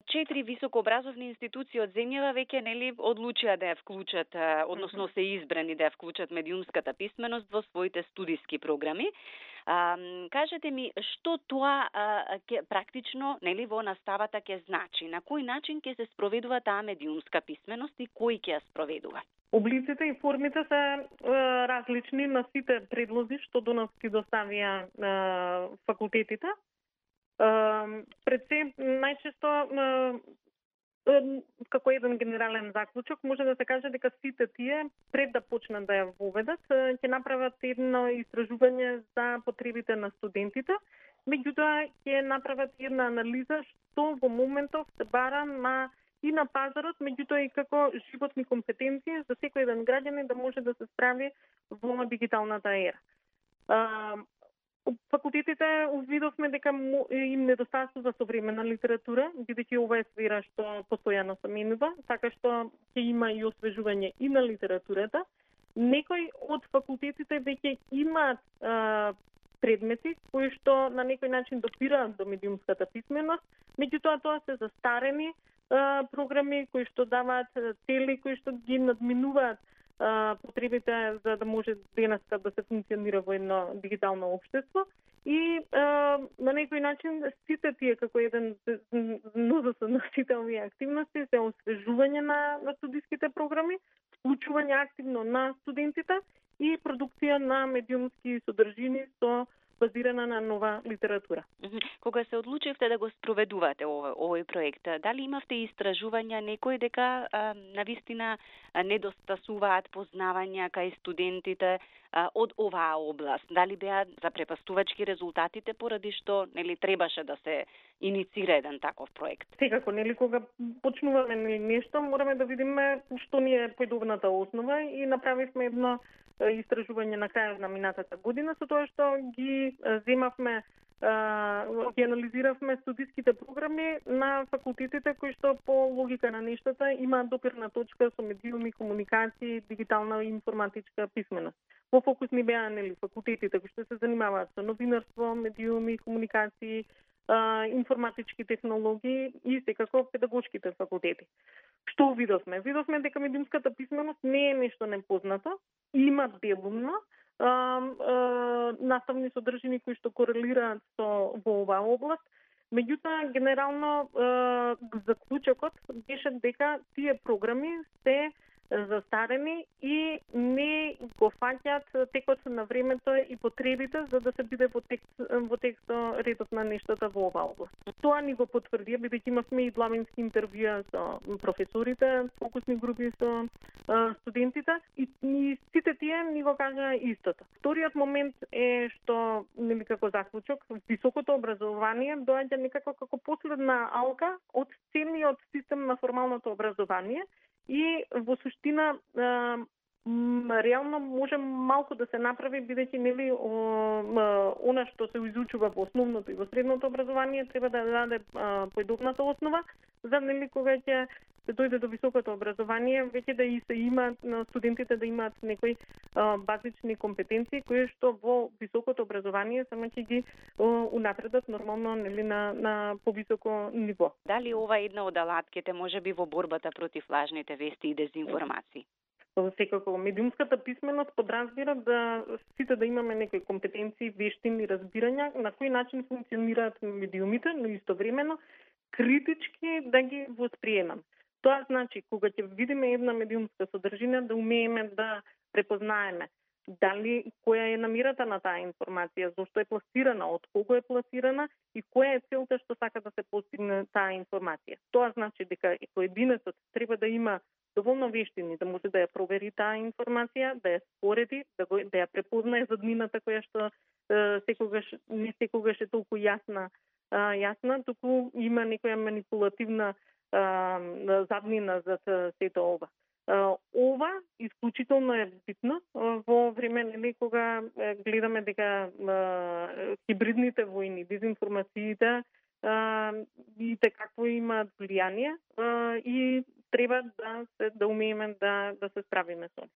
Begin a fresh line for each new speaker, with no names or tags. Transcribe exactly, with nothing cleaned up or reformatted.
четири високообразовни институции од земјава веќе нели одлучија да ја вклучат, односно се избрани да ја вклучат медиумската писменост во своите студиски програми. А, кажете ми што тоа а, ке, практично нели во наставата ќе значи, на кој начин ќе се спроведува таа медиумска писменост и кој ќе ја спроведува?
Облиците и формите се е, различни на сите предлози што до нас ги доставија е, факултетите. Е, пред се, најчесто е, како еден генерален заклучок може да се каже дека сите тие пред да почнат да ја воведат ќе направат едно истражување за потребите на студентите, меѓутоа ќе направат една анализа што во моментов се бара на и на пазарот, меѓутоа и како животни компетенции за секој еден граѓанин да може да се справи во дигиталната ера. А, факултетите увидовме дека им недостасува современа литература, бидејќи ова е сфера што постојано се менува, така што ќе има и освежување и на литературата. Некои од факултетите веќе имаат а, предмети кои што на некој начин допираат до медиумската писменост, меѓутоа тоа се застарени програми кои што даваат цели кои што ги надминуваат потребите за да може денеска да се функционира во едно дигитално општество и а, на некој начин сите тие како еден множество сите овие активности се освежување на, на студиските програми, вклучување активно на студентите и продукција на медиумски содржини со базирана на нова литература.
Кога се одлучивте да го спроведувате овој, овој проект, дали имавте истражувања некои дека а, навистина недостасуваат познавања кај студентите а, од оваа област? Дали беа запрепастувачки резултатите поради што нели требаше да се иницира еден таков проект?
Секако, нели кога почнуваме нели нешто, мораме да видиме што ни е појдобната основа и направивме едно истражување на крајот на минатата година со тоа што ги земавме, ги анализиравме студиските програми на факултетите кои што по логика на нештата имаат допирна точка со медиуми, комуникации, дигитална и информатичка писменост. Во фокус ни беа нели факултетите кои што се занимаваат со новинарство, медиуми, комуникации, информатички технологии и секако педагошките факултети. Што видовме? Видовме дека медиумската писменост не е нешто непознато, има делумно а, а, наставни содржини кои што корелираат со во оваа област, меѓутоа генерално а, заклучокот беше дека тие програми се застарени и не го фаќаат текот на времето и потребите за да се биде во текст во текстот редот на нештата во оваа област. Тоа ни го потврдија бидејќи имавме и длабински интервјуа со професорите, фокусни групи со а, студентите и, и сите тие ни го кажаа истото. Вториот момент е што нели како заклучок високото образование доаѓа некако како последна алка од целиот систем на формалното образование. И во суштина реално може малку да се направи бидејќи нели она што се изучува во основното и во средното образование треба да даде појдобната основа за нели кога ќе се дојде до високото образование веќе да и се имаат студентите да имаат некои базични компетенции кои што во високото образование само ќе ги унапредат нормално нели на на повисоко ниво.
Дали ова е една од алатките можеби во борбата против лажните вести и дезинформации?
Секако, медиумската писменост подразбира да сите да имаме некои компетенции, вештини, разбирања на кој начин функционираат медиумите, но истовремено критички да ги восприемам. Тоа значи, кога ќе видиме една медиумска содржина, да умееме да препознаеме дали која е намирата на таа информација, зошто е пласирана, од кого е пласирана и која е целта што сака да се постигне таа информација. Тоа значи дека поединецот треба да има доволно вештини да може да ја провери таа информација, да ја спореди, да, го, да ја препознае заднината која што е, секогаш не секогаш е толку јасна, е, јасна, туку има некоја манипулативна е, заднина за сето ова. Ова исклучително е битно во време нели кога гледаме дека хибридните војни, дезинформациите и те какво имаат влијание и треба да се да умееме да да се справиме со.